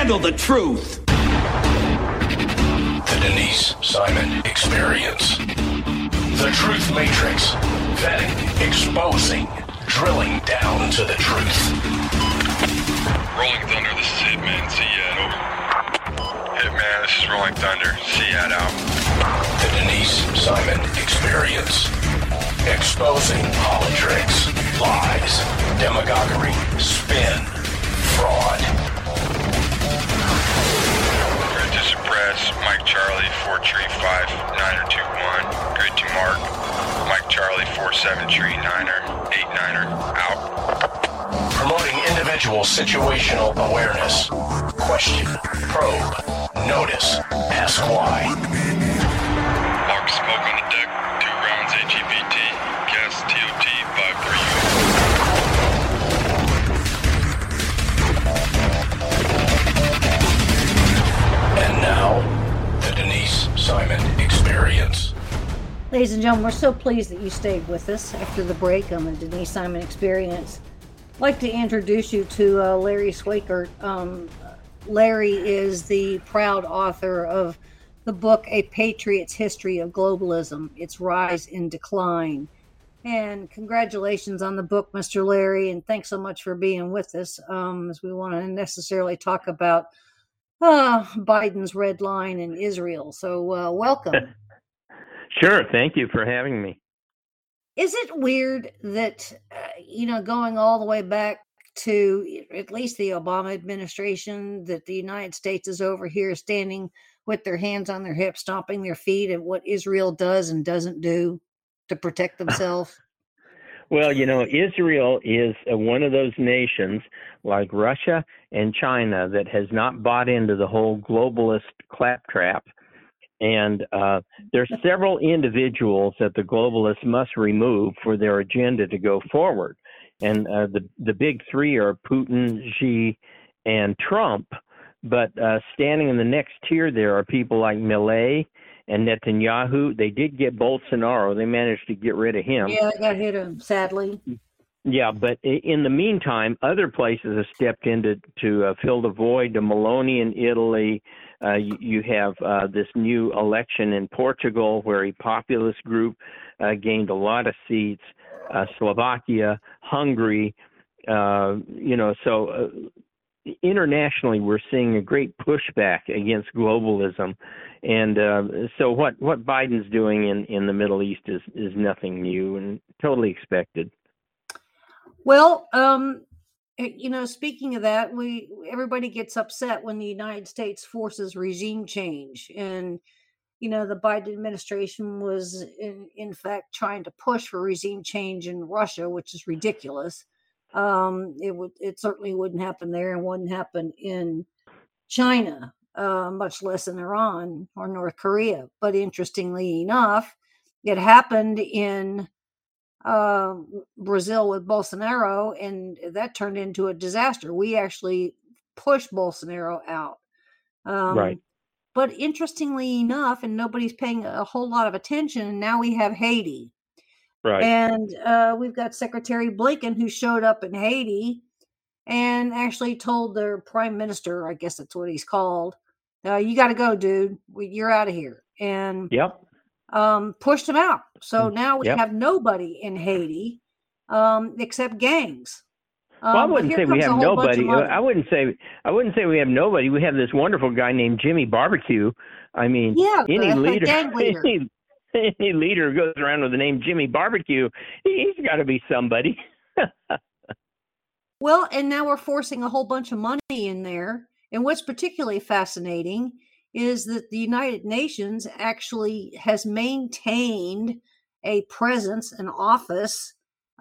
handle the truth. The Denise Simon Experience. The Truth Matrix. Vetting, exposing, drilling down to the truth. Rolling Thunder, this is Hitman. Seat over. Hitman, this is Rolling Thunder. Seat out. The Denise Simon Experience. Exposing politics, lies, demagoguery, spin, fraud. Grid to suppress. Mike Charlie, 4 tree 5, 9er 2-1. Grid to mark. Mike Charlie, 4-7 tree 9er, 8-9er, out. Promoting individual situational awareness. Question, probe, notice, ask why. Mark smoke on the deck, 2 rounds AGPT, gas TOT 5-3. And now, the Denise Simon Experience. Ladies and gentlemen, we're so pleased that you stayed with us after the break on the Denise Simon Experience. I'd like to introduce you to Larry Schweikert. Larry is the proud author of the book, A Patriot's History of Globalism, Its Rise and Decline. And congratulations on the book, Mr. Larry, and thanks so much for being with us as we want to necessarily talk about Biden's red line in Israel. So welcome. Sure. Thank you for having me. Is it weird that, going all the way back to at least the Obama administration, that the United States is over here standing with their hands on their hips, stomping their feet at what Israel does and doesn't do to protect themselves? Well, Israel is one of those nations like Russia and China that has not bought into the whole globalist claptrap. And there's several individuals that the globalists must remove for their agenda to go forward. And the big three are Putin, Xi, and Trump. But standing in the next tier there are people like Milei and Netanyahu. They did get Bolsonaro. They managed to get rid of him. Yeah, I got hit him, sadly. Yeah, but in the meantime, other places have stepped in to fill the void. The Meloni in Italy. You have this new election in Portugal where a populist group gained a lot of seats. Slovakia, Hungary, so internationally we're seeing a great pushback against globalism. And so what Biden's doing in the Middle East is nothing new and totally expected. Well, speaking of that, everybody gets upset when the United States forces regime change. And, the Biden administration was in fact trying to push for regime change in Russia, which is ridiculous. It certainly wouldn't happen there and wouldn't happen in China, much less in Iran or North Korea. But interestingly enough, it happened in Brazil with Bolsonaro, and that turned into a disaster. We actually pushed Bolsonaro out. Right. But interestingly enough, and nobody's paying a whole lot of attention, now we have Haiti. Right. And we've got Secretary Blinken who showed up in Haiti and actually told their prime minister, I guess that's what he's called, you got to go, dude. You're out of here. And yep. Pushed him out. So now we have nobody in Haiti except gangs. Well, I wouldn't say we have nobody. I wouldn't say we have nobody. We have this wonderful guy named Jimmy Barbecue. I mean, any leader who goes around with the name Jimmy Barbecue, he's got to be somebody. Well, and now we're forcing a whole bunch of money in there. And what's particularly fascinating is that the United Nations actually has maintained a presence, an office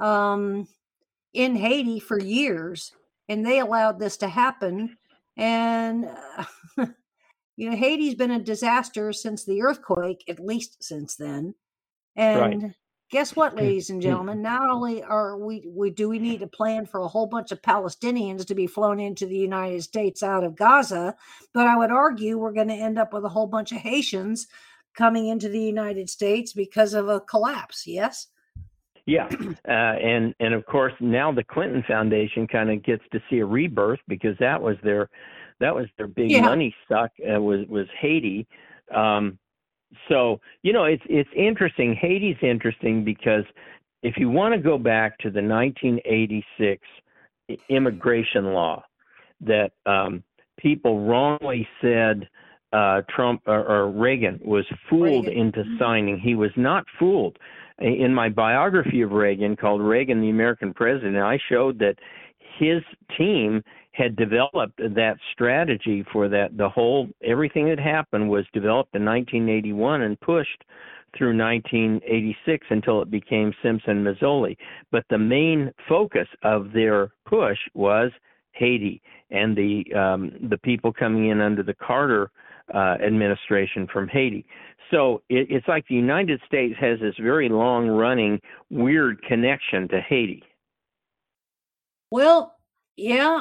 in Haiti for years, and they allowed this to happen. And, Haiti's been a disaster since the earthquake, at least since then. And guess what, ladies and gentlemen? Not only are we need a plan for a whole bunch of Palestinians to be flown into the United States out of Gaza, but I would argue we're going to end up with a whole bunch of Haitians coming into the United States because of a collapse. Yes. Yeah. And of course, now the Clinton Foundation kind of gets to see a rebirth because that was their That was their big Yeah. money suck. Was Haiti. So it's interesting. Haiti's interesting because if you want to go back to the 1986 immigration law that people wrongly said Trump or Reagan was fooled into signing. He was not fooled. In my biography of Reagan, called Reagan, the American President, I showed that his team had developed that strategy for that. Everything that happened was developed in 1981 and pushed through 1986 until it became Simpson-Mazzoli. But the main focus of their push was Haiti and the people coming in under the Carter administration from Haiti. So it's like the United States has this very long-running weird connection to Haiti. Well, yeah,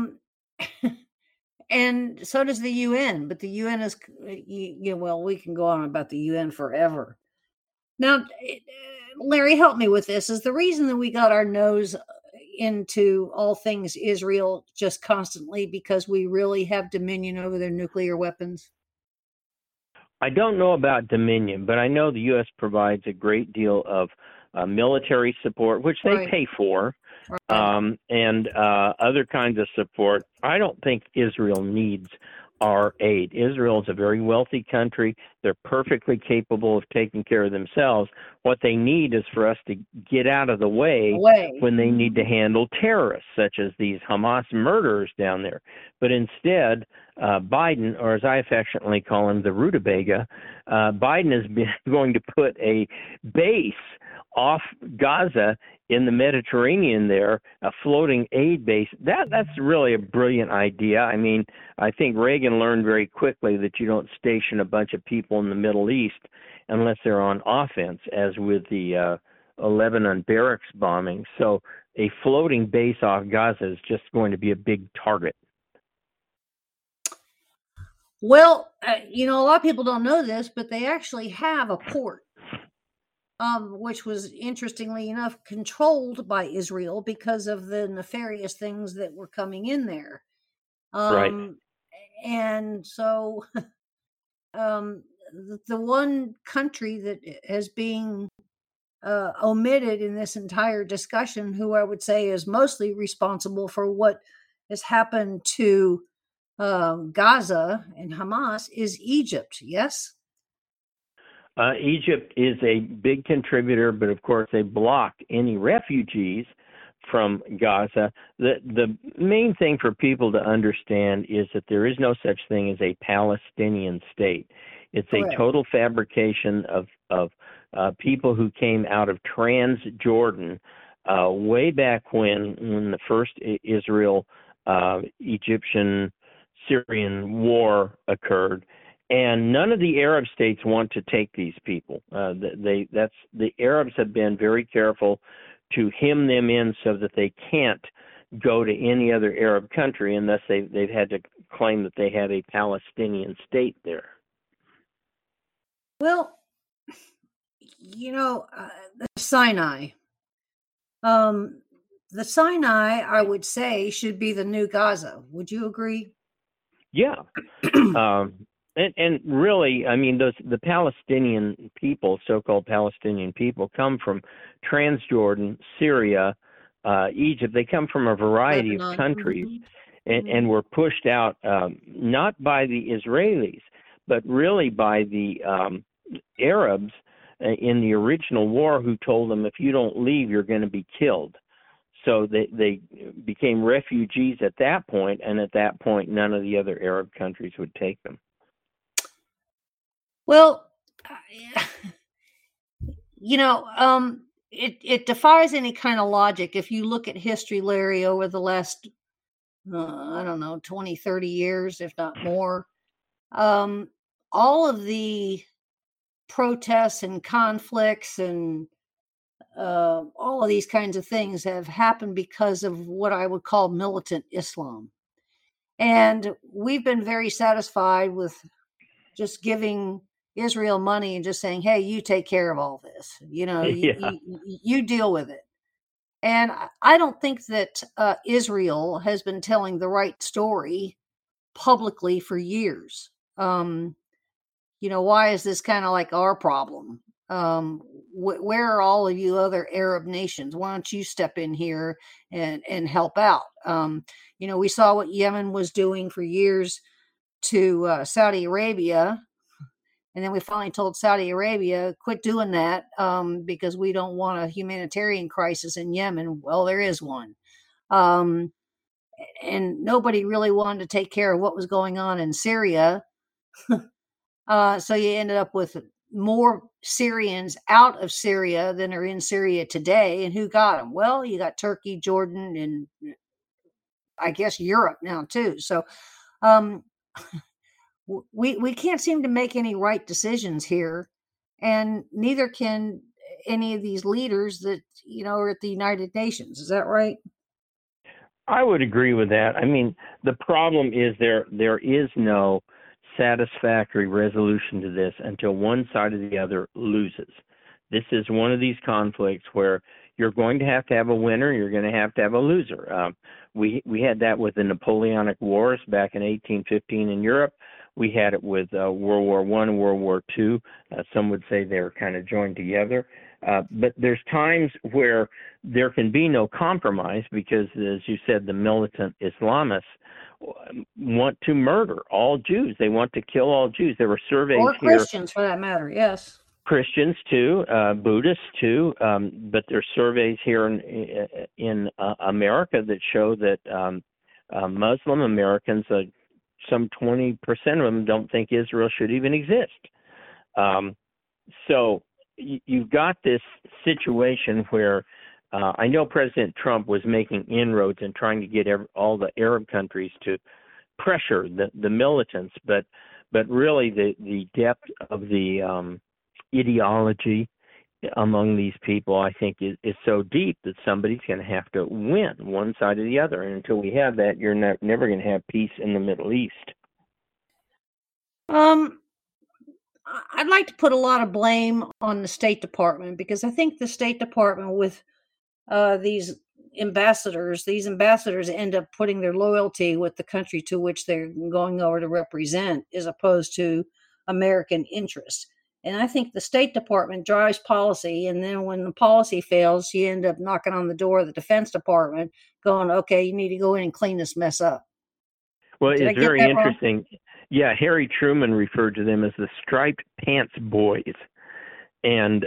and so does the UN, but the UN is, well, we can go on about the UN forever. Now, Larry, help me with this. Is the reason that we got our nose into all things Israel just constantly because we really have dominion over their nuclear weapons? I don't know about dominion, but I know the U.S. provides a great deal of military support, which they pay for, and other kinds of support. I don't think Israel needs our aid. Israel is a very wealthy country. They're perfectly capable of taking care of themselves. What they need is for us to get out of the way when they need to handle terrorists, such as these Hamas murderers down there. But instead, Biden, or as I affectionately call him, the rutabaga, Biden is going to put a base off Gaza in the Mediterranean there, a floating aid base. That's really a brilliant idea. I mean, I think Reagan learned very quickly that you don't station a bunch of people in the Middle East unless they're on offense, as with the Lebanon barracks bombing. So a floating base off Gaza is just going to be a big target. Well, a lot of people don't know this, but they actually have a port. Which was, interestingly enough, controlled by Israel because of the nefarious things that were coming in there. Right. And so the one country that is being omitted in this entire discussion, who I would say is mostly responsible for what has happened to Gaza and Hamas, is Egypt, yes? Egypt is a big contributor, but of course they blocked any refugees from Gaza. The main thing for people to understand is that there is no such thing as a Palestinian state. It's a total fabrication of people who came out of Transjordan way back when the first Israel-Egyptian-Syrian war occurred. And none of the Arab states want to take these people. The Arabs have been very careful to hem them in so that they can't go to any other Arab country, and thus they've had to claim that they had a Palestinian state there. Well, the Sinai. The Sinai, I would say, should be the new Gaza. Would you agree? Yeah. And really, I mean, the Palestinian people, so-called Palestinian people, come from Transjordan, Syria, Egypt. They come from a variety of countries and were pushed out not by the Israelis, but really by the Arabs in the original war, who told them, if you don't leave, you're going to be killed. So they became refugees at that point, and at that point, none of the other Arab countries would take them. Well, it defies any kind of logic. If you look at history, Larry, over the last, 20, 30 years, if not more, all of the protests and conflicts and all of these kinds of things have happened because of what I would call militant Islam. And we've been very satisfied with just giving Israel money and just saying, hey, you take care of all this, you deal with it. And I don't think that Israel has been telling the right story publicly for years. Why is this kind of like our problem? Where are all of you other Arab nations? Why don't you step in here and help out? We saw what Yemen was doing for years to Saudi Arabia. And then we finally told Saudi Arabia, quit doing that because we don't want a humanitarian crisis in Yemen. Well, there is one. And nobody really wanted to take care of what was going on in Syria. So you ended up with more Syrians out of Syria than are in Syria today. And who got them? Well, you got Turkey, Jordan, and I guess Europe now too. So we can't seem to make any right decisions here, and neither can any of these leaders that are at the United Nations. Is that right? I would agree with that. I mean, the problem is there is no satisfactory resolution to this until one side or the other loses. This is one of these conflicts where you're going to have a winner, you're going to have a loser. We had that with the Napoleonic Wars back in 1815 in Europe. We had it with World War I and World War II. Some would say they're kind of joined together. But there's times where there can be no compromise because, as you said, the militant Islamists want to murder all Jews. They want to kill all Jews. There were surveys or Christians, for that matter, yes. Christians too, Buddhists too, but there's surveys here in America that show that Muslim Americans, some 20% of them don't think Israel should even exist. So you've got this situation where I know President Trump was making inroads and trying to get all the Arab countries to pressure the militants, but really the depth of the ideology among these people, I think, is so deep that somebody's going to have to win one side or the other. And until we have that, you're never going to have peace in the Middle East. I'd like to put a lot of blame on the State Department because I think the State Department with these ambassadors end up putting their loyalty with the country to which they're going over to represent as opposed to American interests. And I think the State Department drives policy, and then when the policy fails, you end up knocking on the door of the Defense Department going, okay, you need to go in and clean this mess up. Well, it's very interesting. Wrong? Yeah, Harry Truman referred to them as the striped pants boys. And,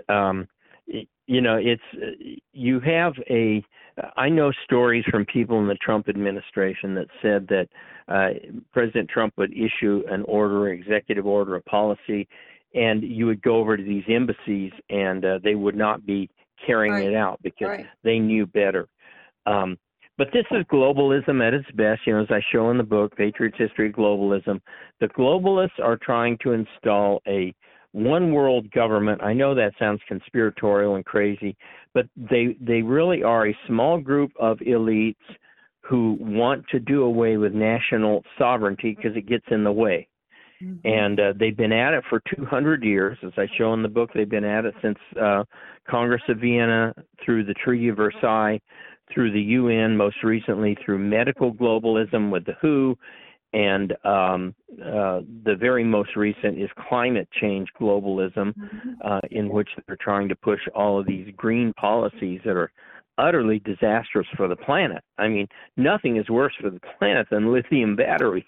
I know stories from people in the Trump administration that said that President Trump would issue an executive order, a policy, and you would go over to these embassies and they would not be carrying it out because they knew better. But this is globalism at its best, as I show in the book, Patriots History of Globalism. The globalists are trying to install a one world government. I know that sounds conspiratorial and crazy, but they really are a small group of elites who want to do away with national sovereignty because it gets in the way. Mm-hmm. And they've been at it for 200 years. As I show in the book, they've been at it since Congress of Vienna, through the Treaty of Versailles, through the UN, most recently through medical globalism with the WHO, and the very most recent is climate change globalism, in which they're trying to push all of these green policies that are utterly disastrous for the planet. I mean, nothing is worse for the planet than lithium batteries.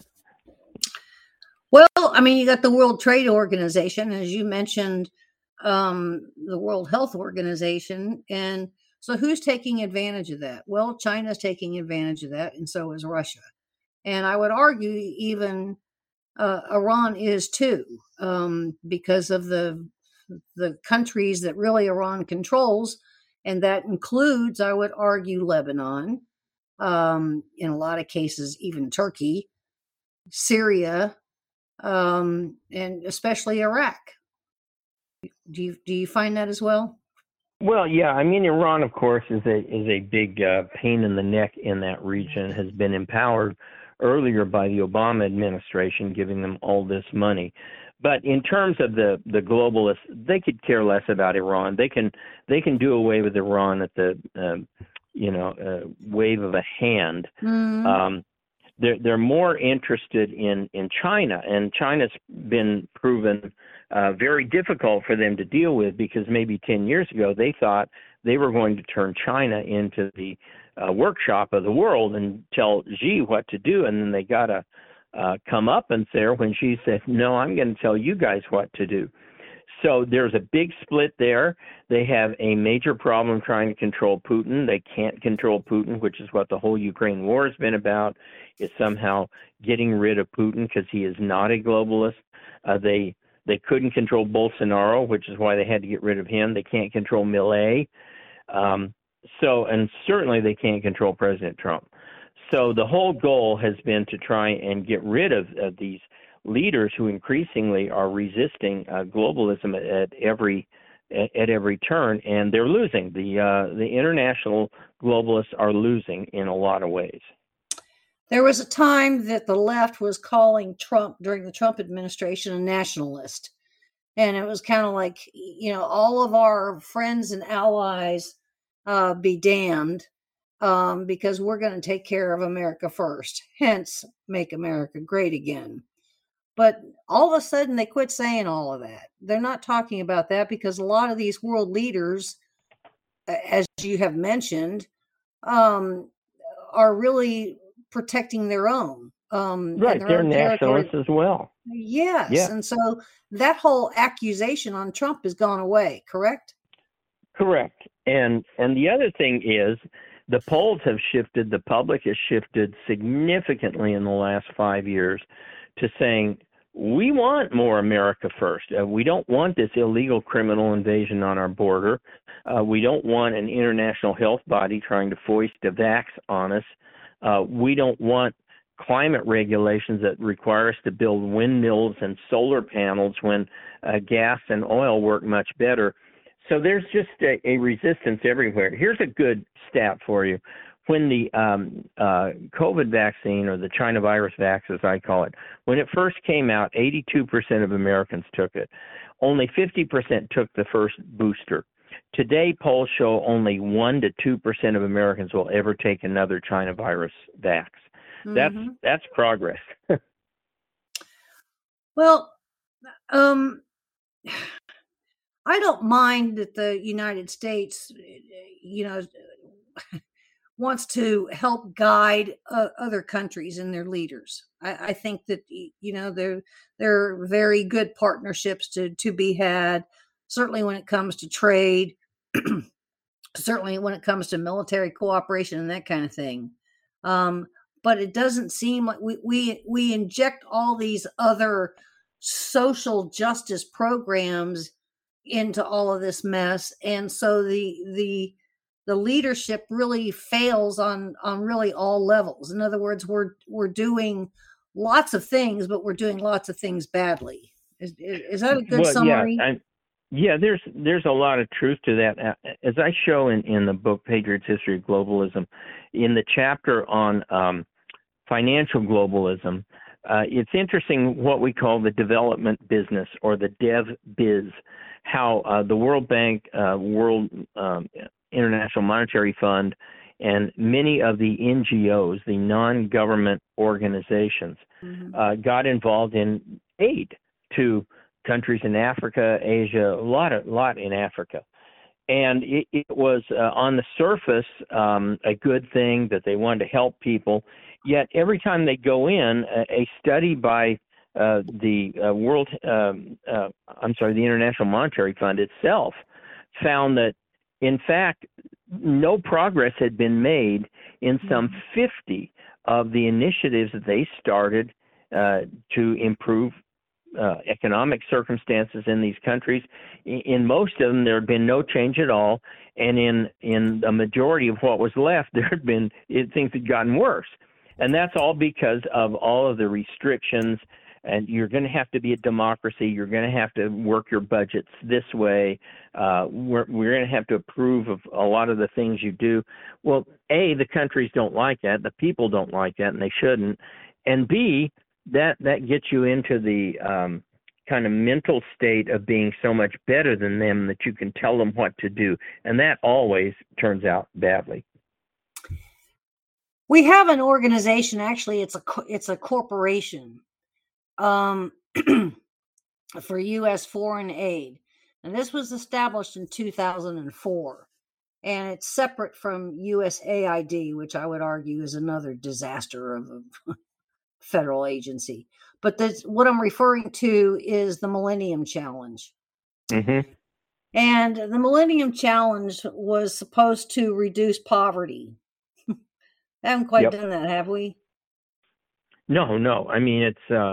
Well, I mean, you got the World Trade Organization, as you mentioned, the World Health Organization. And so who's taking advantage of that? Well, China's taking advantage of that, and so is Russia. And I would argue even Iran is too, because of the countries that really Iran controls. And that includes, I would argue, Lebanon, in a lot of cases, even Turkey, Syria, and especially Iraq. Do you find that as well? Well, yeah. I mean, Iran, of course, is a big pain in the neck in that region. Has been empowered earlier by the Obama administration, giving them all this money. But in terms of the globalists, they could care less about Iran. They can do away with Iran at the wave of a hand. they're more interested in China, and China's been proven very difficult for them to deal with, because maybe 10 years ago they thought they were going to turn China into the workshop of the world and tell Xi what to do, and then they got a comeuppance there when Xi said, no, I'm going to tell you guys what to do. So there's a big split there. They have a major problem trying to control Putin. They can't control Putin, which is what the whole Ukraine war has been about, is somehow getting rid of Putin, because he is not a globalist. They couldn't control Bolsonaro, which is why they had to get rid of him. They can't control Milei. And certainly they can't control President Trump. So the whole goal has been to try and get rid of these leaders who increasingly are resisting globalism at every turn, and they're losing. The international globalists are losing in a lot of ways. There was a time that the left was calling Trump, during the Trump administration, a nationalist. And it was kind of like, all of our friends and allies be damned, because we're going to take care of America first, hence make America great again. But all of a sudden they quit saying all of that. They're not talking about that, because a lot of these world leaders, as you have mentioned, are really protecting their own. Right, they're nationalists as well. Yes. Yeah. And so that whole accusation on Trump has gone away, correct? Correct. And the other thing is, the polls have shifted, the public has shifted significantly in the last 5 years to saying, we want more America first. We don't want this illegal criminal invasion on our border. We don't want an international health body trying to foist a vax on us. We don't want climate regulations that require us to build windmills and solar panels when gas and oil work much better. So there's just a resistance everywhere. Here's a good stat for you. When the COVID vaccine, or the China virus vax, as I call it, when it first came out, 82% of Americans took it. Only 50% took the first booster. Today, polls show only 1 to 2% of Americans will ever take another China virus vax. Mm-hmm. That's progress. Well, I don't mind that the United States, wants to help guide other countries and their leaders. I think that, there are very good partnerships to be had, certainly when it comes to trade, certainly when it comes to military cooperation and that kind of thing. But it doesn't seem like we inject all these other social justice programs into all of this mess, and so the leadership really fails on really all levels. In other words, we're doing lots of things, but we're doing lots of things badly. Is that a good summary? Yeah, there's a lot of truth to that. As I show in the book Patriots History of Globalism, in the chapter on financial globalism, it's interesting what we call the development business, or the dev biz, how the World Bank, World International Monetary Fund, and many of the NGOs, the non-government organizations, got involved in aid to countries in Africa, Asia, a lot in Africa. And it was on the surface a good thing that they wanted to help people. Yet every time they go in, a study by the International Monetary Fund itself found that, in fact, no progress had been made in some 50 of the initiatives that they started to improve economic circumstances in these countries. In most of them, there had been no change at all, and in the majority of what was left, there had been things had gotten worse, and that's all because of all of the restrictions. And you're going to have to be a democracy. You're going to have to work your budgets this way. We're going to have to approve of a lot of the things you do. Well, A, the countries don't like that. The people don't like that, and they shouldn't. And B, that gets you into the kind of mental state of being so much better than them that you can tell them what to do. And that always turns out badly. We have an organization. Actually, it's a corporation for U.S. foreign aid, and this was established in 2004, and it's separate from USAID, which I would argue is another disaster of a federal agency. But what I'm referring to is the Millennium Challenge. Mm-hmm. And the Millennium Challenge was supposed to reduce poverty. Haven't quite done that, have we? No. I mean,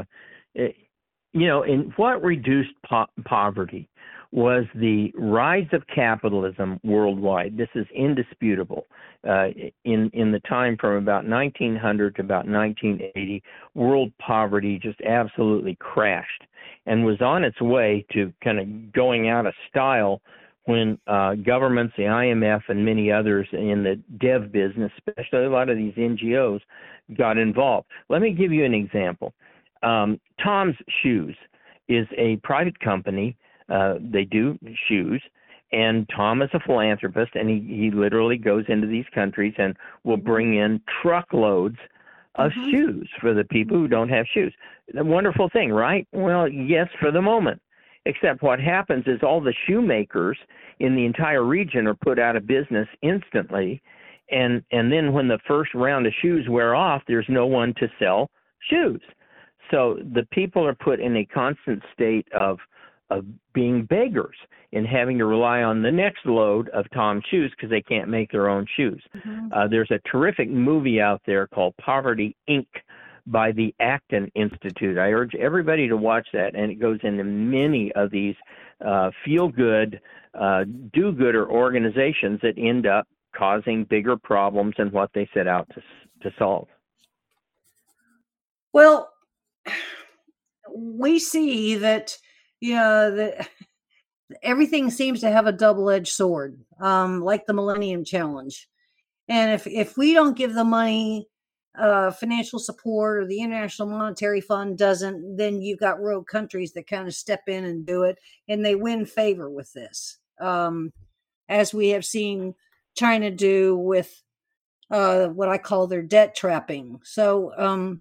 and what reduced poverty was the rise of capitalism worldwide. This is indisputable. In the time from about 1900 to about 1980, world poverty just absolutely crashed and was on its way to kind of going out of style when governments, the IMF, and many others in the dev business, especially a lot of these NGOs, got involved. Let me give you an example. Tom's Shoes is a private company. They do shoes, and Tom is a philanthropist, and he literally goes into these countries and will bring in truckloads of shoes for the people who don't have shoes. A wonderful thing, right? Well, yes, for the moment. Except what happens is all the shoemakers in the entire region are put out of business instantly, and then when the first round of shoes wear off, there's no one to sell shoes. So the people are put in a constant state of being beggars and having to rely on the next load of Tom's shoes because they can't make their own shoes. There's a terrific movie out there called Poverty, Inc. by the Acton Institute. I urge everybody to watch that, and it goes into many of these feel-good, do-gooder organizations that end up causing bigger problems than what they set out to solve. Well, we see that that everything seems to have a double-edged sword, like the Millennium Challenge. And if we don't give the money, financial support, or the International Monetary Fund doesn't, then you've got rogue countries that kind of step in and do it, and they win favor with this, as we have seen China do with what I call their debt trapping. So,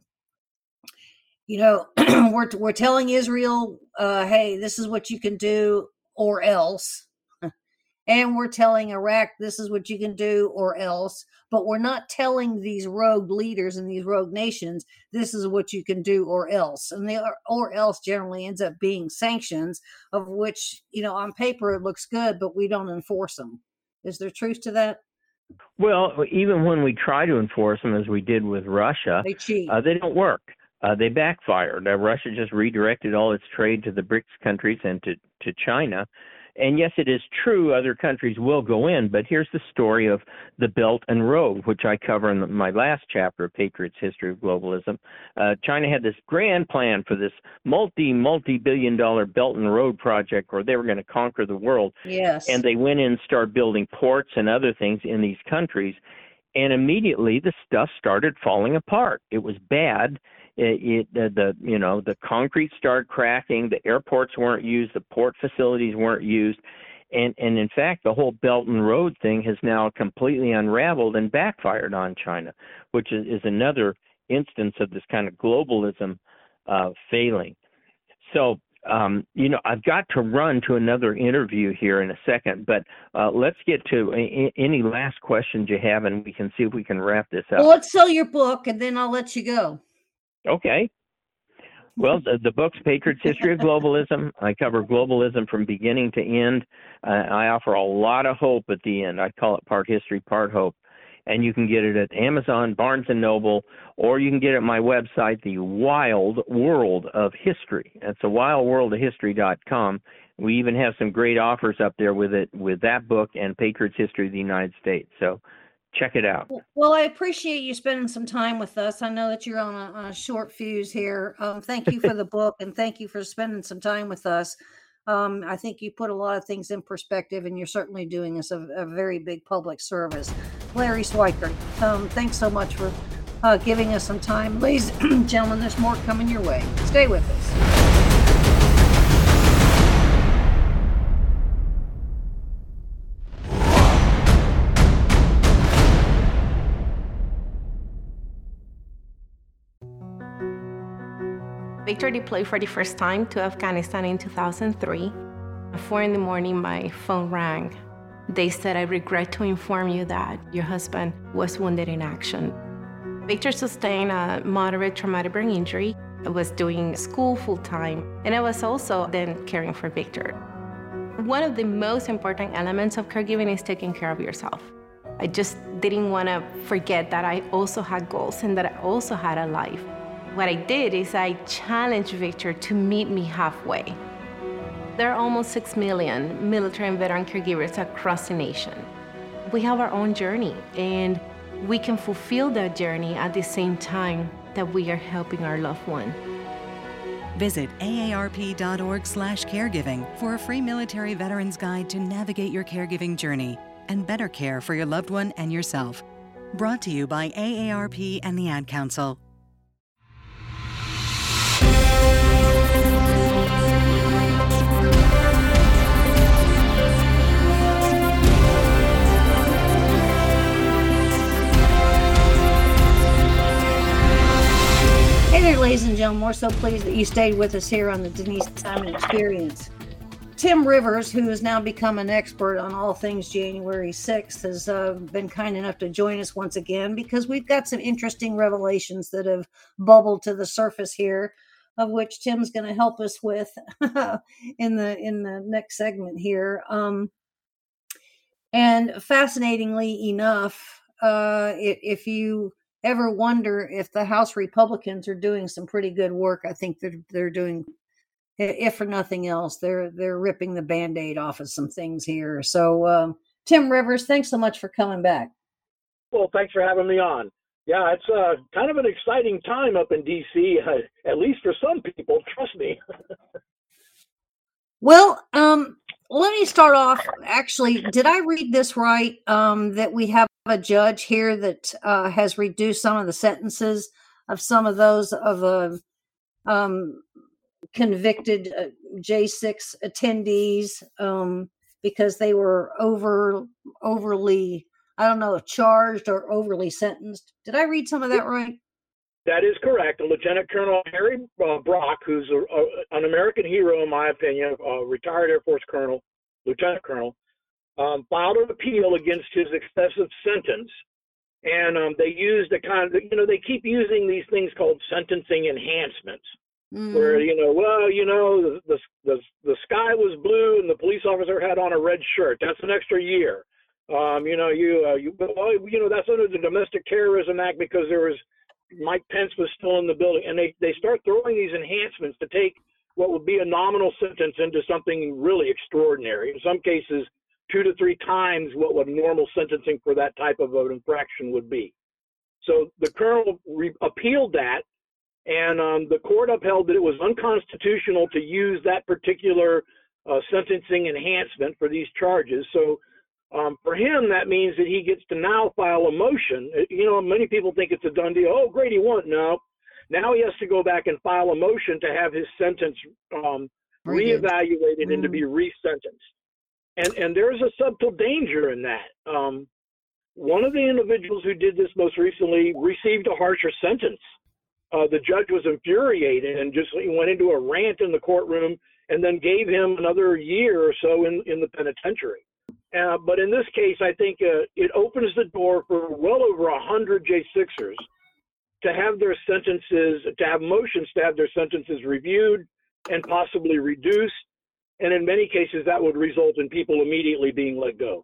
we're telling Israel, hey, this is what you can do or else. And we're telling Iraq, this is what you can do or else. But we're not telling these rogue leaders and these rogue nations, this is what you can do or else. And the or else generally ends up being sanctions, of which, on paper it looks good, but we don't enforce them. Is there truth to that? Well, even when we try to enforce them, as we did with Russia, they cheat. They don't work. They backfired. Russia just redirected all its trade to the BRICS countries and to China. And yes, it is true other countries will go in, but here's the story of the Belt and Road, which I cover in my last chapter of Patriots' History of Globalism. China had this grand plan for this multi-billion-dollar Belt and Road project where they were going to conquer the world. Yes. And they went in and started building ports and other things in these countries. And immediately the stuff started falling apart. It was bad. The concrete started cracking, the airports weren't used, the port facilities weren't used, and in fact the whole Belt and Road thing has now completely unraveled and backfired on China, which is another instance of this kind of globalism failing. So I've got to run to another interview here in a second, but let's get to any last questions you have, and we can see if we can wrap this up. Well, let's sell your book, and then I'll let you go. Okay. Well, the book's Patriots' History of Globalism. I cover globalism from beginning to end. I offer a lot of hope at the end. I call it part history, part hope. And you can get it at Amazon, Barnes & Noble, or you can get it at my website, The Wild World of History. That's thewildworldofhistory.com. We even have some great offers up there with that book and Patriots' History of the United States. So check it out. Well, I appreciate you spending some time with us. I know that you're on a short fuse here. Thank you for the book, and thank you for spending some time with us. I think you put a lot of things in perspective, and you're certainly doing us a very big public service. Larry Schweikert, thanks so much for giving us some time. Ladies and gentlemen, there's more coming your way. Stay with us. Victor deployed for the first time to Afghanistan in 2003. At 4 a.m, my phone rang. They said, "I regret to inform you that your husband was wounded in action." Victor sustained a moderate traumatic brain injury. I was doing school full-time, and I was also then caring for Victor. One of the most important elements of caregiving is taking care of yourself. I just didn't want to forget that I also had goals and that I also had a life. What I did is I challenged Victor to meet me halfway. There are almost 6 million military and veteran caregivers across the nation. We have our own journey, and we can fulfill that journey at the same time that we are helping our loved one. Visit aarp.org/caregiving for a free military veterans guide to navigate your caregiving journey and better care for your loved one and yourself. Brought to you by AARP and the Ad Council. Hey there, ladies and gentlemen. We're so pleased that you stayed with us here on the Denise Diamond Experience. Tim Rivers, who has now become an expert on all things January 6th, has been kind enough to join us once again because we've got some interesting revelations that have bubbled to the surface here, of which Tim's going to help us with in the next segment here. And fascinatingly enough, if you ever wonder if the House Republicans are doing some pretty good work, I think they're doing, if for nothing else, they're ripping the Band-Aid off of some things here. So, Tim Rivers, thanks so much for coming back. Well, thanks for having me on. Yeah, it's kind of an exciting time up in D.C., at least for some people, trust me. Well, let me start off. Actually, did I read this right? That we have a judge here that has reduced some of the sentences of some of those of convicted J6 attendees because they were overly, I don't know, charged or overly sentenced. Did I read some of that right? That is correct. Lieutenant Colonel Harry Brock, who's an American hero, in my opinion, a retired Air Force colonel, lieutenant colonel, filed an appeal against his excessive sentence. And they used a kind of, they keep using these things called sentencing enhancements, where, the sky was blue and the police officer had on a red shirt. That's an extra year. That's under the Domestic Terrorism Act because Mike Pence was still in the building, and they start throwing these enhancements to take what would be a nominal sentence into something really extraordinary. In some cases, 2 to 3 times what normal sentencing for that type of an infraction would be. So the colonel appealed that, and the court upheld that it was unconstitutional to use that particular sentencing enhancement for these charges. So for him, that means that he gets to now file a motion. Many people think it's a done deal. Oh, great, he won. No. Now he has to go back and file a motion to have his sentence reevaluated and to be resentenced. And there's a subtle danger in that. One of the individuals who did this most recently received a harsher sentence. The judge was infuriated and just went into a rant in the courtroom and then gave him another year or so in the penitentiary. But in this case, I think it opens the door for well over 100 J6ers to have their sentences, to have motions to have their sentences reviewed and possibly reduced. And in many cases, that would result in people immediately being let go.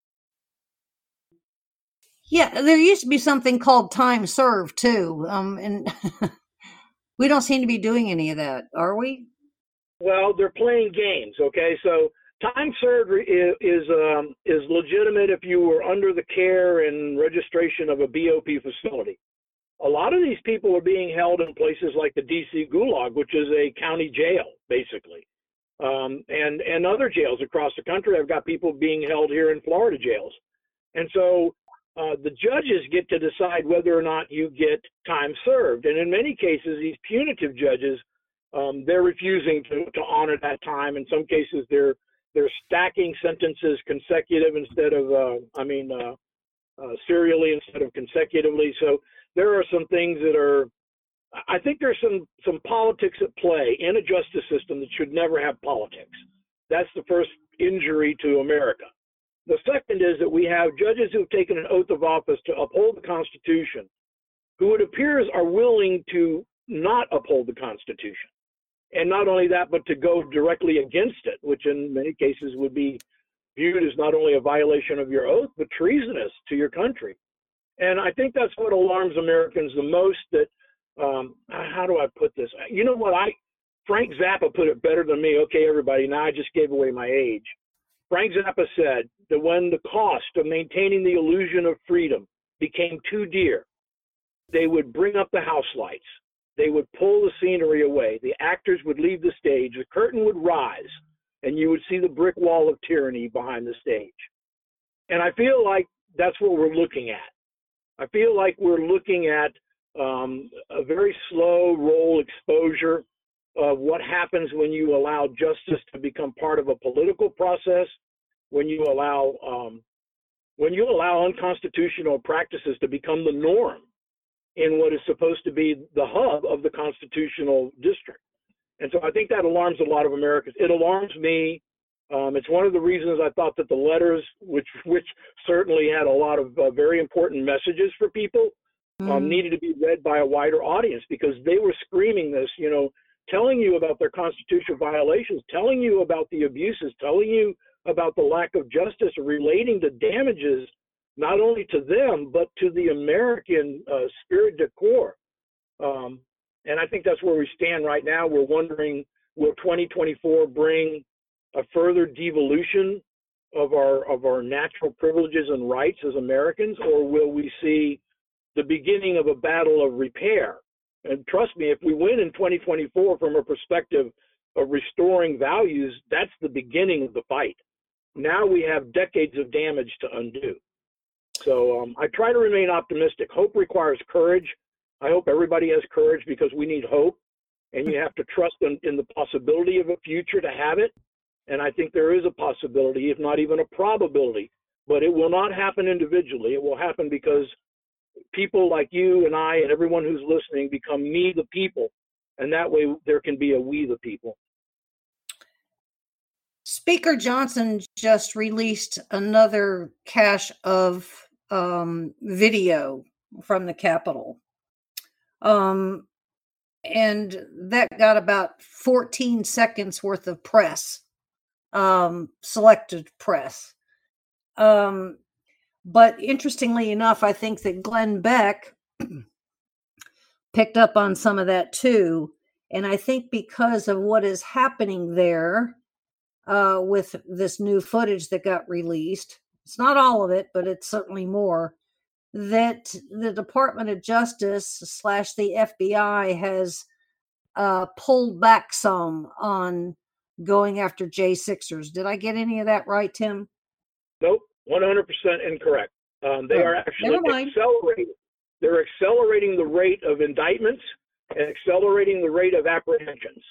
Yeah, there used to be something called time served too, and we don't seem to be doing any of that, are we? Well, they're playing games. Okay, so time served is legitimate if you were under the care and registration of a BOP facility. A lot of these people are being held in places like the D.C. Gulag, which is a county jail, basically, and other jails across the country. I've got people being held here in Florida jails, and so the judges get to decide whether or not you get time served. And in many cases, these punitive judges, they're refusing to honor that time. In some cases, they're stacking sentences consecutive instead of, serially instead of consecutively. So there are some things that are I think there's some politics at play in a justice system that should never have politics. That's the first injury to America. The second is that we have judges who have taken an oath of office to uphold the Constitution, who it appears are willing to not uphold the Constitution. And not only that, but to go directly against it, which in many cases would be viewed as not only a violation of your oath, but treasonous to your country. And I think that's what alarms Americans the most, that, how do I put this? You know what, Frank Zappa put it better than me. Okay, everybody, now I just gave away my age. Frank Zappa said that when the cost of maintaining the illusion of freedom became too dear, they would bring up the house lights. They would pull the scenery away. The actors would leave the stage. The curtain would rise, and you would see the brick wall of tyranny behind the stage. And I feel like that's what we're looking at. I feel like we're looking at a very slow roll exposure of what happens when you allow justice to become part of a political process, when you allow unconstitutional practices to become the norm in what is supposed to be the hub of the constitutional district. And so I think that alarms a lot of Americans. It alarms me. It's one of the reasons I thought that the letters, which certainly had a lot of very important messages for people, needed to be read by a wider audience, because they were screaming this, telling you about their constitutional violations, telling you about the abuses, telling you about the lack of justice, relating to damages not only to them, but to the American spirit de corps. And I think that's where we stand right now. We're wondering, will 2024 bring a further devolution of our natural privileges and rights as Americans, or will we see the beginning of a battle of repair? And trust me, if we win in 2024 from a perspective of restoring values, that's the beginning of the fight. Now we have decades of damage to undo. So I try to remain optimistic. Hope requires courage. I hope everybody has courage, because we need hope, and you have to trust in the possibility of a future to have it. And I think there is a possibility, if not even a probability, but it will not happen individually. It will happen because people like you and I and everyone who's listening become me the people, and that way there can be a we the people. Speaker Johnson just released another cache of video from the Capitol. And that got about 14 seconds worth of press, selected press. But interestingly enough, I think that Glenn Beck picked up on some of that too. And I think because of what is happening there with this new footage that got released, it's not all of it, but it's certainly more, that the Department of Justice / the FBI has pulled back some on going after J6ers. Did I get any of that right, Tim? Nope, 100% incorrect. They are actually accelerating. They're accelerating the rate of indictments and accelerating the rate of apprehensions.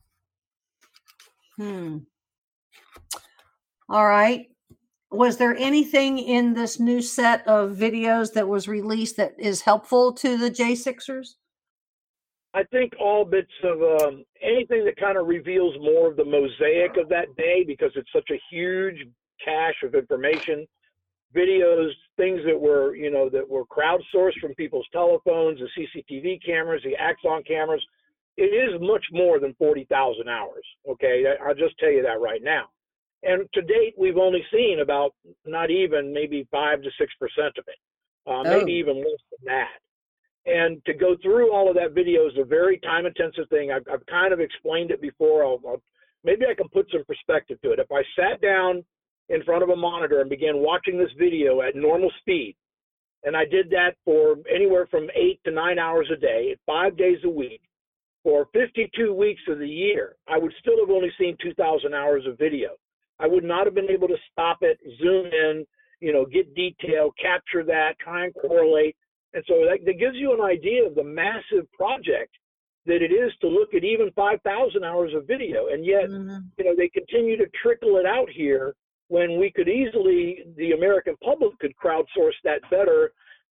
All right. Was there anything in this new set of videos that was released that is helpful to the J6ers? I think all bits of anything that kind of reveals more of the mosaic of that day, because it's such a huge cache of information, videos, things that were, that were crowdsourced from people's telephones, the CCTV cameras, the Axon cameras. It is much more than 40,000 hours. Okay, I'll just tell you that right now. And to date, we've only seen about not even maybe 5 to 6% of it, maybe even less than that. And to go through all of that video is a very time-intensive thing. I've kind of explained it before. Maybe I can put some perspective to it. If I sat down in front of a monitor and began watching this video at normal speed, and I did that for anywhere from 8 to 9 hours a day, 5 days a week, for 52 weeks of the year, I would still have only seen 2,000 hours of video. I would not have been able to stop it, zoom in, get detail, capture that, try and correlate. And so that gives you an idea of the massive project that it is to look at even 5,000 hours of video. And yet, they continue to trickle it out here when we could easily, the American public could crowdsource that better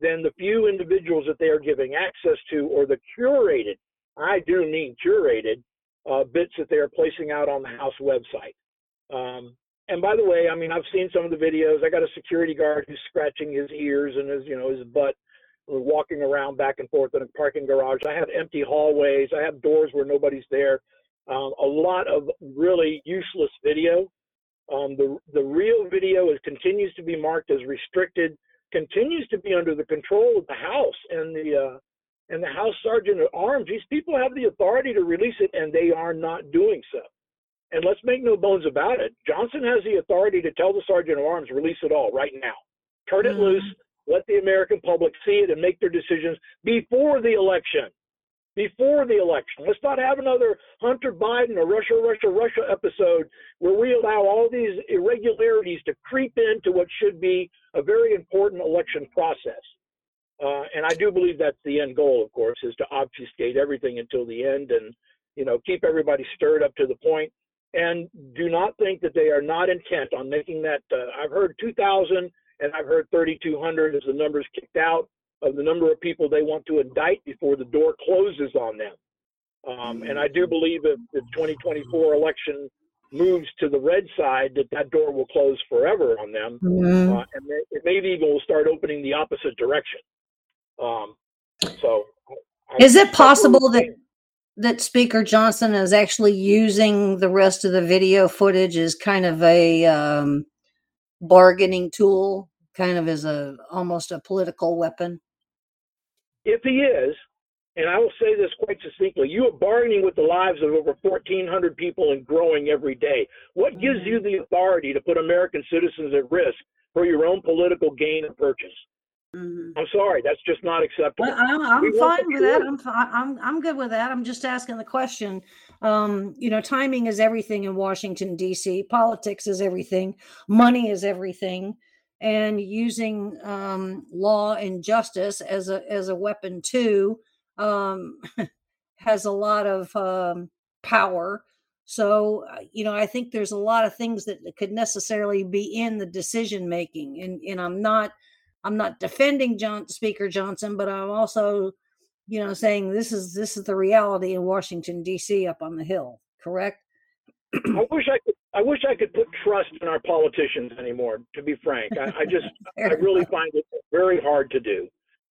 than the few individuals that they are giving access to, or the curated, I do mean curated, bits that they are placing out on the House website. And by the way, I mean, I've seen some of the videos. I got a security guard who's scratching his ears and his butt, walking around back and forth in a parking garage. I have empty hallways. I have doors where nobody's there. A lot of really useless video. The real video continues to be marked as restricted, continues to be under the control of the House and the House Sergeant at Arms. These people have the authority to release it, and they are not doing so. And let's make no bones about it. Johnson has the authority to tell the Sergeant at Arms, release it all right now. Turn it loose, let the American public see it and make their decisions before the election. Before the election. Let's not have another Hunter Biden or Russia episode where we allow all these irregularities to creep into what should be a very important election process. And I do believe that's the end goal, of course, is to obfuscate everything until the end and, keep everybody stirred up to the point. And do not think that they are not intent on making that. I've heard 2,000 and I've heard 3,200 as the numbers kicked out of the number of people they want to indict before the door closes on them. And I do believe if the 2024 election moves to the red side, that door will close forever on them. And it maybe even will start opening the opposite direction. Is it possible that Speaker Johnson is actually using the rest of the video footage as kind of a bargaining tool, kind of as almost a political weapon? If he is, and I will say this quite succinctly, you are bargaining with the lives of over 1,400 people and growing every day. What gives you the authority to put American citizens at risk for your own political gain and purchase? I'm sorry, that's just not acceptable. I'm fine with that. I'm good with that. I'm just asking the question. Timing is everything in Washington, D.C. Politics is everything. Money is everything. And using law and justice as a weapon too has a lot of power. So I think there's a lot of things that could necessarily be in the decision making. And I'm not defending Speaker Johnson, but I'm also saying this is the reality in Washington D.C. up on the Hill. Correct? I wish I could put trust in our politicians anymore, to be frank. I really find it very hard to do.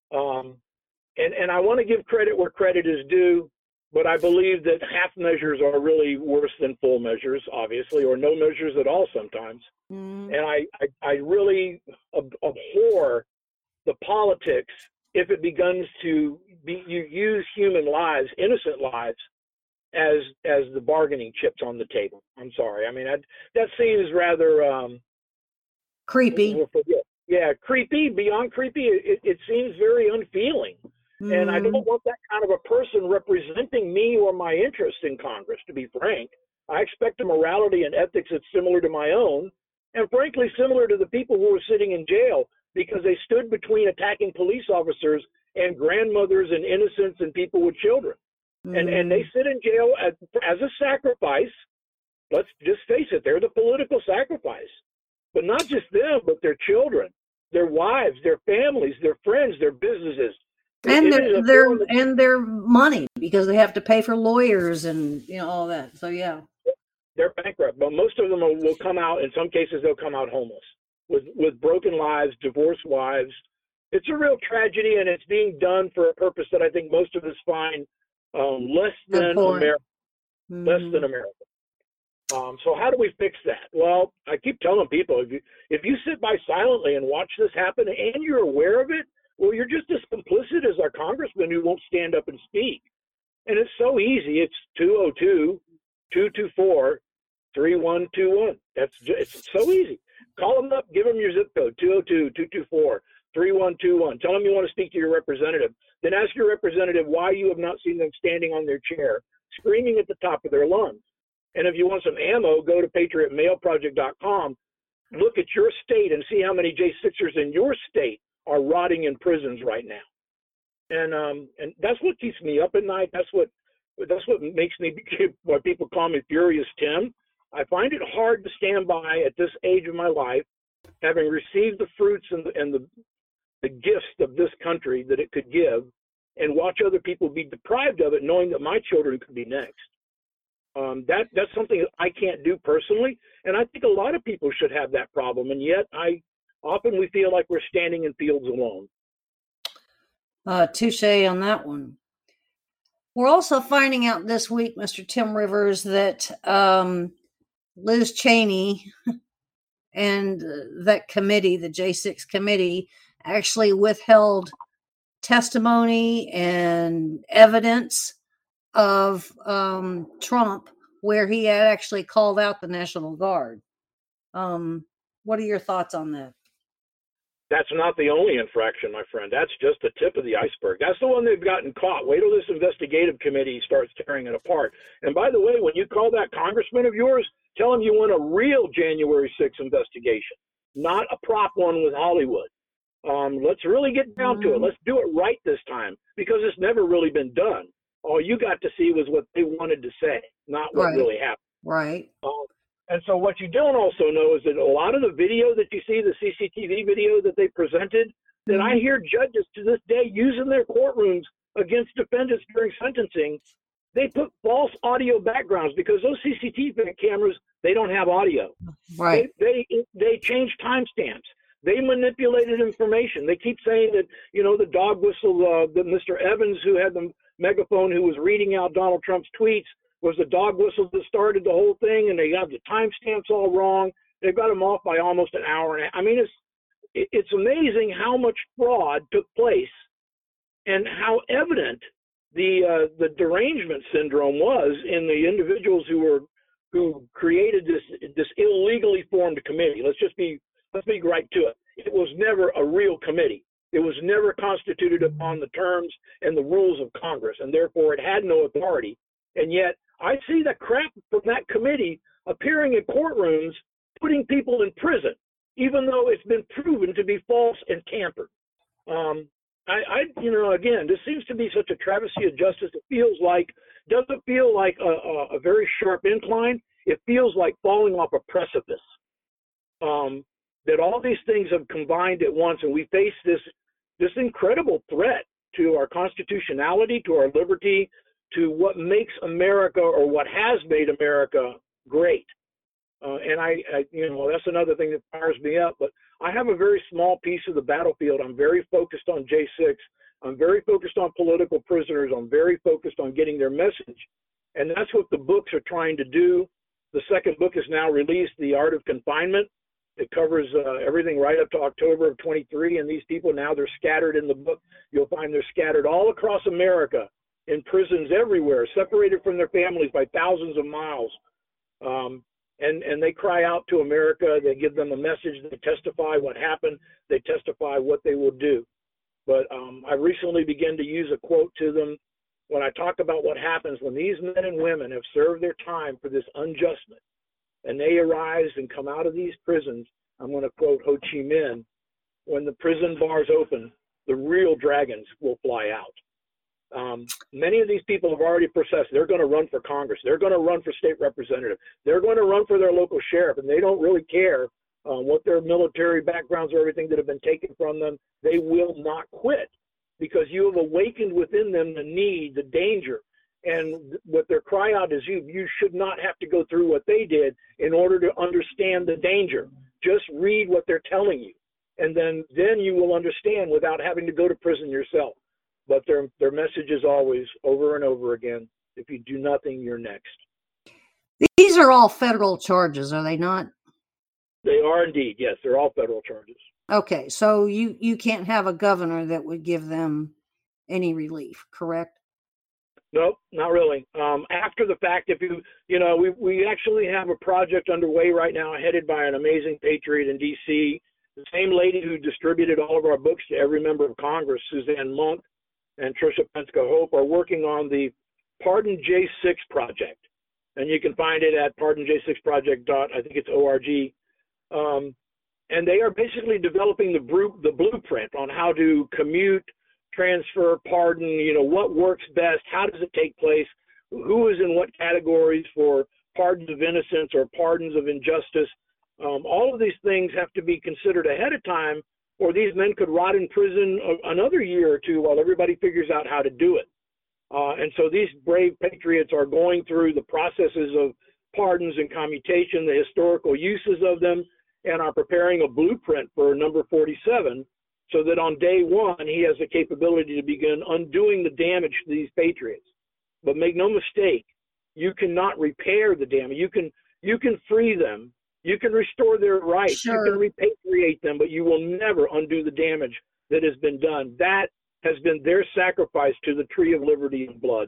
And I want to give credit where credit is due, but I believe that half measures are really worse than full measures, obviously, or no measures at all sometimes. And I really abhor the politics if it begins to you use human lives, innocent lives, as the bargaining chips on the table. I'm sorry. I mean, that seems rather creepy. Yeah, creepy. Beyond creepy, it seems very unfeeling. And I don't want that kind of a person representing me or my interest in Congress, to be frank. I expect a morality and ethics that's similar to my own, and frankly, similar to the people who were sitting in jail because they stood between attacking police officers and grandmothers and innocents and people with children. And they sit in jail as a sacrifice. Let's just face it, they're the political sacrifice. But not just them, but their children, their wives, their families, their friends, their businesses. And their money, because they have to pay for lawyers and all that. So yeah. They're bankrupt, but most of them will come out, in some cases they'll come out homeless with broken lives, divorced wives. It's a real tragedy, and it's being done for a purpose that I think most of us find less than America. Less than America. So how do we fix that? Well, I keep telling people, if you sit by silently and watch this happen and you're aware of it, well, you're just as complicit as our congressman who won't stand up and speak. And it's so easy. It's 202-224-3121. It's so easy. Call them up, give them your zip code, 202-224-3121. Tell them you want to speak to your representative. Then ask your representative why you have not seen them standing on their chair, screaming at the top of their lungs. And if you want some ammo, go to patriotmailproject.com, look at your state and see how many J6ers in your state are rotting in prisons right now. And that's what keeps me up at night. That's what makes me, why people call me Furious Tim. I find it hard to stand by at this age of my life, having received the fruits and the gifts of this country that it could give and watch other people be deprived of it, knowing that my children could be next. That's something that I can't do personally, and I think a lot of people should have that problem, and yet often we feel like we're standing in fields alone. Touche on that one. We're also finding out this week, Mr. Tim Rivers, that Liz Cheney and that committee, the J6 committee, actually withheld testimony and evidence of Trump, where he had actually called out the National Guard. What are your thoughts on that? That's not the only infraction, my friend. That's just the tip of the iceberg. That's the one they've gotten caught. Wait till this investigative committee starts tearing it apart. And by the way, when you call that congressman of yours, tell him you want a real January 6th investigation, not a prop one with Hollywood. Let's really get down to it. Let's do it right this time, because it's never really been done. All you got to see was what they wanted to say, not what really happened. Right. And so what you don't also know is that a lot of the video that you see, the CCTV video that they presented, that I hear judges to this day use in their courtrooms against defendants during sentencing, they put false audio backgrounds because those CCTV cameras, they don't have audio. Right. They change timestamps. They manipulated information. They keep saying that, the dog whistle, that Mr. Evans, who had the megaphone, who was reading out Donald Trump's tweets, was the dog whistle that started the whole thing, and they got the timestamps all wrong. They've got them off by almost an hour. I mean, it's amazing how much fraud took place and how evident the derangement syndrome was in the individuals who created this illegally formed committee. Let's be right to it. It was never a real committee. It was never constituted upon the terms and the rules of Congress, and therefore it had no authority. And yet I see the crap from that committee appearing in courtrooms, putting people in prison, even though it's been proven to be false and tampered. Again, this seems to be such a travesty of justice. It doesn't feel like a very sharp incline. It feels like falling off a precipice. That all these things have combined at once, and we face this incredible threat to our constitutionality, to our liberty, to what makes America, or what has made America, great. And that's another thing that fires me up. But I have a very small piece of the battlefield. I'm very focused on J6. I'm very focused on political prisoners. I'm very focused on getting their message. And that's what the books are trying to do. The second book is now released, The Art of Confinement. It covers everything right up to October of 23. And these people now, they're scattered in the book. You'll find they're scattered all across America, in prisons everywhere, separated from their families by thousands of miles. And they cry out to America. They give them a message. They testify what happened. They testify what they will do. But I recently began to use a quote to them when I talk about what happens when these men and women have served their time for this unjustment, and they arise and come out of these prisons. I'm going to quote Ho Chi Minh: when the prison bars open, the real dragons will fly out. Many of these people have already processed. They're going to run for Congress. They're going to run for state representative. They're going to run for their local sheriff, and they don't really care what their military backgrounds or everything that have been taken from them. They will not quit, because you have awakened within them the need, the danger, and what their cry out is, you should not have to go through what they did in order to understand the danger. Just read what they're telling you, and then you will understand without having to go to prison yourself. But their message is always, over and over again, if you do nothing, you're next. These are all federal charges, are they not? They are indeed, yes. They're all federal charges. Okay, so you can't have a governor that would give them any relief, correct? Nope, not really. After the fact, we actually have a project underway right now, headed by an amazing patriot in D.C., the same lady who distributed all of our books to every member of Congress, Suzanne Monk, and Tricia Penska-Hope, are working on the Pardon J6 project. And you can find it at pardonj6project.org. And they are basically developing the blueprint on how to commute, transfer, pardon, what works best, how does it take place, who is in what categories for pardons of innocence or pardons of injustice. All of these things have to be considered ahead of time or these men could rot in prison another year or two while everybody figures out how to do it. And so these brave patriots are going through the processes of pardons and commutation, the historical uses of them, and are preparing a blueprint for number 47 so that on day one, he has the capability to begin undoing the damage to these patriots. But make no mistake, you cannot repair the damage. You can free them. You can restore their rights. Sure. You can repatriate them, but you will never undo the damage that has been done. That has been their sacrifice to the tree of liberty and blood.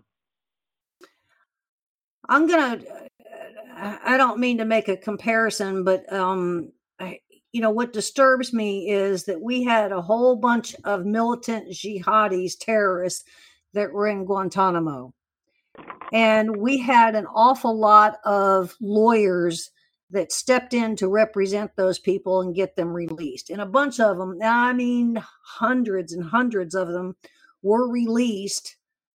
I don't mean to make a comparison, but what disturbs me is that we had a whole bunch of militant jihadis, terrorists that were in Guantanamo. And we had an awful lot of lawyers that stepped in to represent those people and get them released. And a bunch of them, I mean, hundreds and hundreds of them were released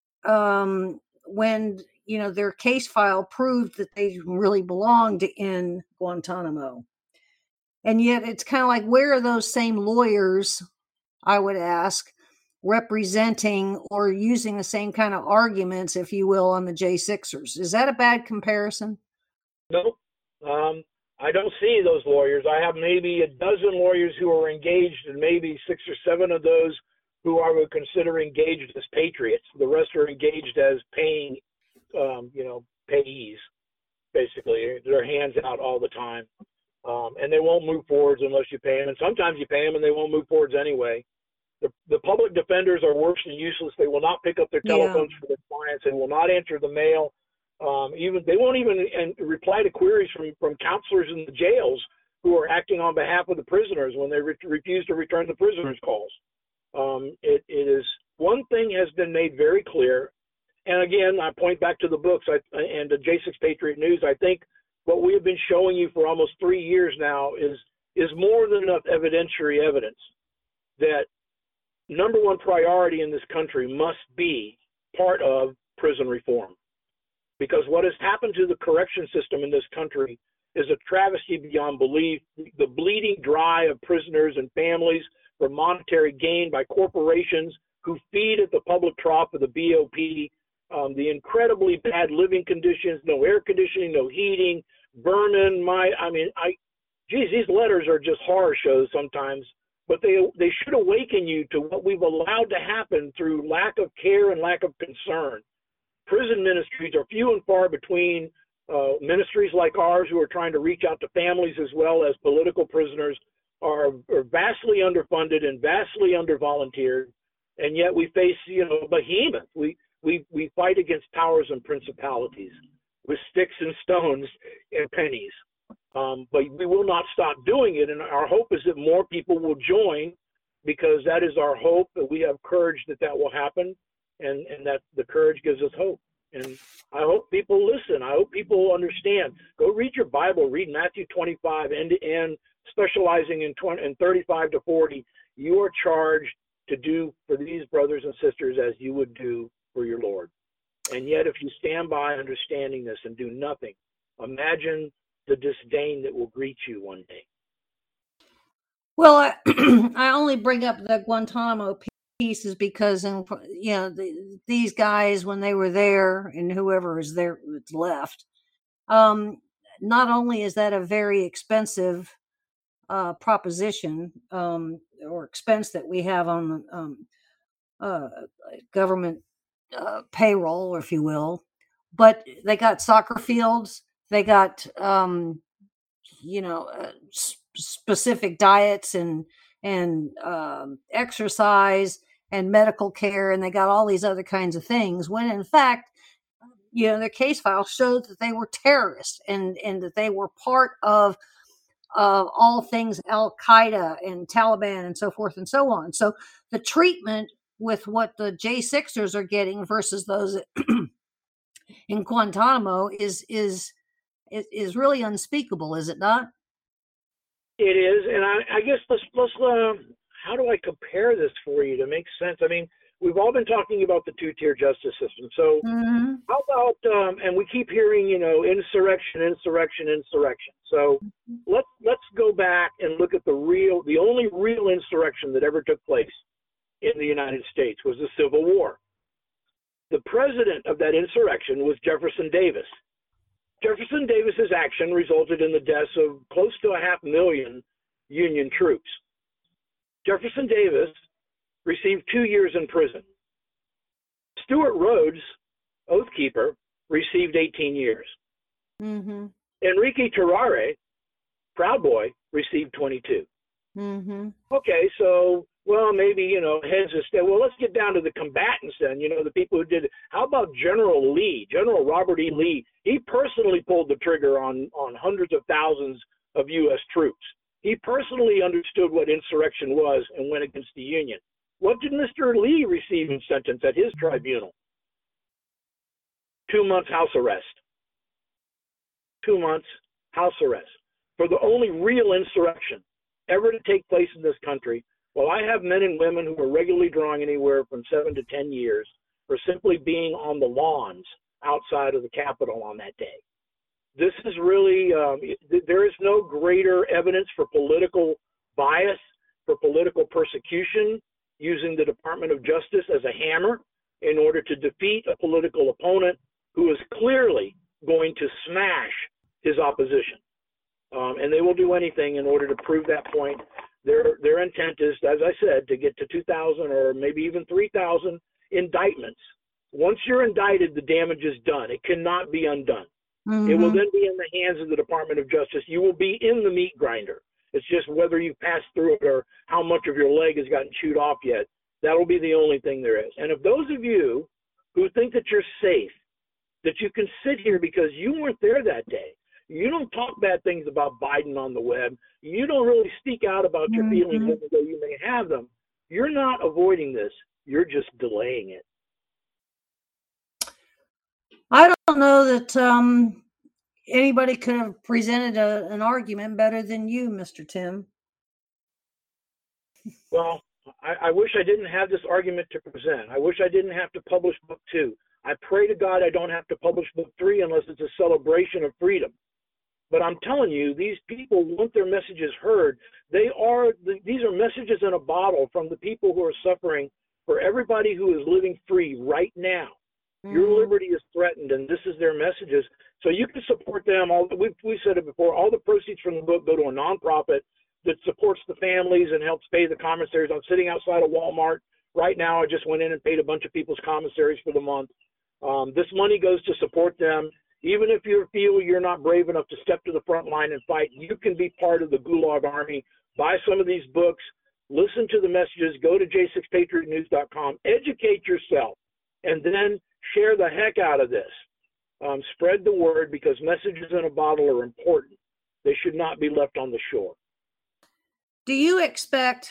when, their case file proved that they really belonged in Guantanamo. And yet it's kind of like, where are those same lawyers, I would ask, representing or using the same kind of arguments, if you will, on the J6ers? Is that a bad comparison? No. I don't see those lawyers. I have maybe a dozen lawyers who are engaged, and maybe 6 or 7 of those who I would consider engaged as patriots. The rest are engaged as paying, payees, basically. Their hands out all the time. And they won't move forwards unless you pay them. And sometimes you pay them and they won't move forwards anyway. The public defenders are worse than useless. They will not pick up their telephones for their clients. They will not answer the mail. They won't even reply to queries from counselors in the jails who are acting on behalf of the prisoners when they refuse to return the prisoners' calls. It is, one thing has been made very clear, and again, I point back to the books and the J6 Patriot News. I think what we have been showing you for almost 3 years now is more than enough evidentiary evidence that number one priority in this country must be part of prison reform. Because what has happened to the correction system in this country is a travesty beyond belief. The bleeding dry of prisoners and families for monetary gain by corporations who feed at the public trough of the BOP, the incredibly bad living conditions, no air conditioning, no heating, vermin. These letters are just horror shows sometimes, but they should awaken you to what we've allowed to happen through lack of care and lack of concern. Prison ministries are few and far between. Ministries like ours, who are trying to reach out to families as well as political prisoners, are vastly underfunded and vastly undervolunteered, and yet we face, behemoth. We fight against powers and principalities with sticks and stones and pennies, but we will not stop doing it. And our hope is that more people will join, because that is our hope, that we have courage that will happen. And that the courage gives us hope. And I hope people listen. I hope people understand. Go read your Bible. Read Matthew 25 end to end, specializing in 35 to 40. You are charged to do for these brothers and sisters as you would do for your Lord. And yet, if you stand by understanding this and do nothing, imagine the disdain that will greet you one day. Well, I only bring up the Guantanamo pieces because, these guys, when they were there, and whoever is there that's left, not only is that a very expensive proposition or expense that we have on the government payroll, if you will, but they got soccer fields, they got specific diets and exercise and medical care, and they got all these other kinds of things, when in fact, their case file showed that they were terrorists and that they were part of all things Al-Qaeda and Taliban and so forth and so on. So the treatment with what the J6ers are getting versus those in Guantanamo is really unspeakable, is it not? It is, and I guess let's how do I compare this for you to make sense? I mean, we've all been talking about the two-tier justice system. So how about, and we keep hearing, insurrection. So let's go back and look at the only real insurrection that ever took place in the United States was the Civil War. The president of that insurrection was Jefferson Davis. Jefferson Davis's action resulted in the deaths of close to 500,000 Union troops. Jefferson Davis received 2 years in prison. Stuart Rhodes, Oath Keeper, received 18 years. Enrique Tarare, Proud Boy, received 22. Okay, so, well, maybe, heads of state. Well, let's get down to the combatants then, the people who did it. How about General Lee, General Robert E. Lee? He personally pulled the trigger on hundreds of thousands of U.S. troops. He personally understood what insurrection was and went against the Union. What did Mr. Lee receive in sentence at his tribunal? 2 months house arrest. 2 months house arrest for the only real insurrection ever to take place in this country. Well, I have men and women who are regularly drawing anywhere from 7 to 10 years for simply being on the lawns outside of the Capitol on that day. This is really, there is no greater evidence for political bias, for political persecution, using the Department of Justice as a hammer in order to defeat a political opponent who is clearly going to smash his opposition. And they will do anything in order to prove that point. Their intent is, as I said, to get to 2,000 or maybe even 3,000 indictments. Once you're indicted, the damage is done. It cannot be undone. It will then be in the hands of the Department of Justice. You will be in the meat grinder. It's just whether you've passed through it or how much of your leg has gotten chewed off yet. That'll be the only thing there is. And if those of you who think that you're safe, that you can sit here because you weren't there that day, you don't talk bad things about Biden on the web, you don't really speak out about your feelings even though you may have them, you're not avoiding this. You're just delaying it. I don't know that anybody could have presented an argument better than you, Mr. Tim. Well, I wish I didn't have this argument to present. I wish I didn't have to publish book 2. I pray to God I don't have to publish book 3 unless it's a celebration of freedom. But I'm telling you, these people want their messages heard. These are messages in a bottle from the people who are suffering, for everybody who is living free right now. Your liberty is threatened, and this is their messages. So you can support them. We've said it before. All the proceeds from the book go to a nonprofit that supports the families and helps pay the commissaries. I'm sitting outside of Walmart right now. I just went in and paid a bunch of people's commissaries for the month. This money goes to support them. Even if you feel you're not brave enough to step to the front line and fight, you can be part of the Gulag Army. Buy some of these books. Listen to the messages. Go to j6patriotnews.com. Educate yourself, and then share the heck out of this. Spread the word, because messages in a bottle are important. They should not be left on the shore. Do you expect,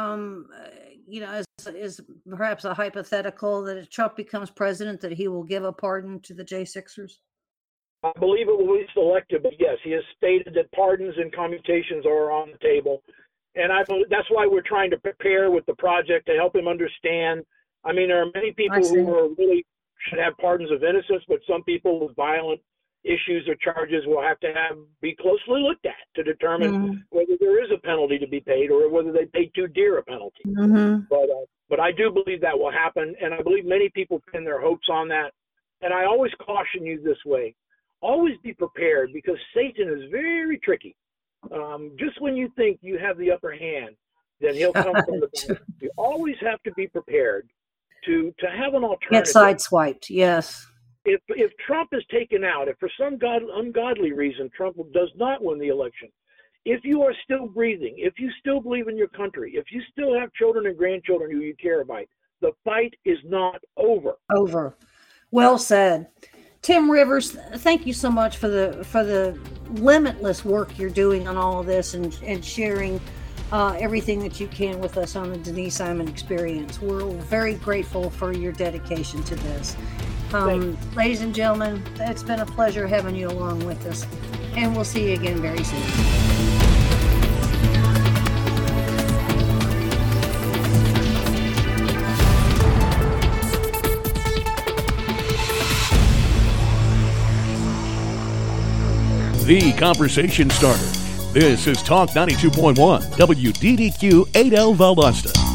as perhaps a hypothetical, that if Trump becomes president, that he will give a pardon to the J6ers? I believe it will be selective, but yes, he has stated that pardons and commutations are on the table. And that's why we're trying to prepare with the project to help him understand. I mean, there are many people who are really should have pardons of innocence, but some people with violent issues or charges will have to be closely looked at to determine whether there is a penalty to be paid or whether they paid too dear a penalty. But I do believe that will happen, and I believe many people pin their hopes on that. And I always caution you this way. Always be prepared, because Satan is very tricky. Just when you think you have the upper hand, then he'll come from the back. You always have to be prepared to have an alternative. Get sideswiped, yes. If Trump is taken out, if for some ungodly reason Trump does not win the election, if you are still breathing, if you still believe in your country, if you still have children and grandchildren who you care about, the fight is not over. Over. Well said. Tim Rivers, thank you so much for the limitless work you're doing on all of this and sharing everything that you can with us on the Denise Simon Experience. We're very grateful for your dedication to this. Ladies and gentlemen, it's been a pleasure having you along with us, and we'll see you again very soon. the conversation starter. This is Talk 92.1 WDDQ 8L Valdosta.